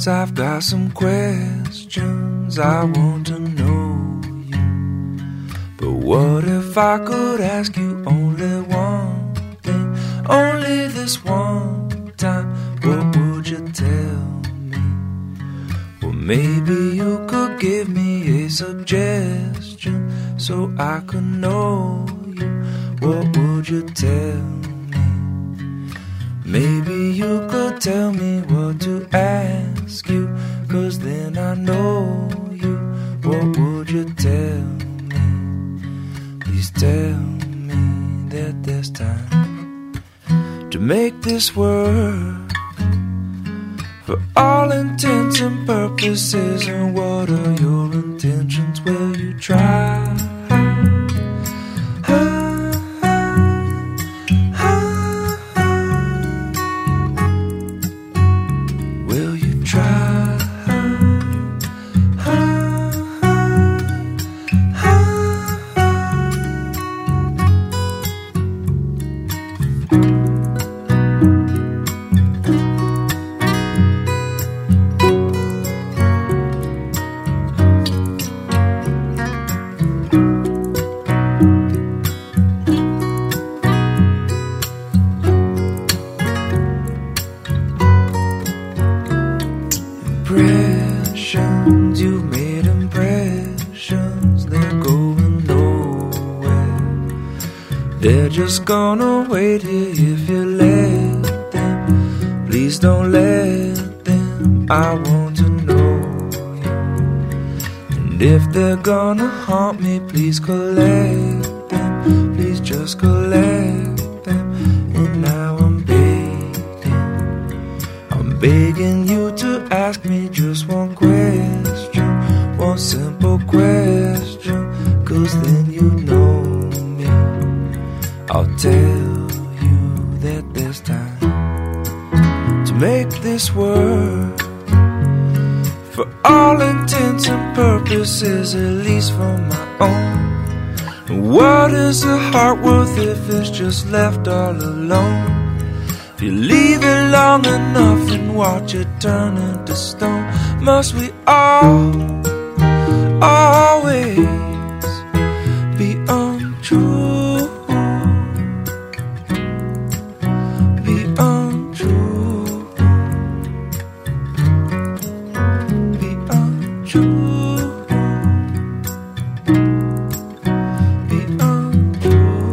questions, I've got some questions. I want to know you. But what if I could ask you only one thing, only this one time? What would you tell me? Well, maybe you could give me a suggestion so I could know you. What would you tell me? Maybe you could tell me what to ask you, 'cause then I know you. What would you tell me? Please tell me that there's time to make this work for all intents and purposes. And what are your intentions? Will you try? Will you try? Impressions, you've made impressions, they're going nowhere. They're just gonna wait here if you let them. Please don't let them. I want to know you. And if they're gonna haunt me, please collect them. Please just collect them. And now I'm begging you to ask me just one question, one simple question, 'cause then you know me. I'll tell you that there's time to make this work for all intents and purposes, at least for my own. What is a heart worth if it's just left all alone? If you leave it long enough and watch it turn into stone, must we all always be untrue? Be untrue. Be untrue. Be untrue.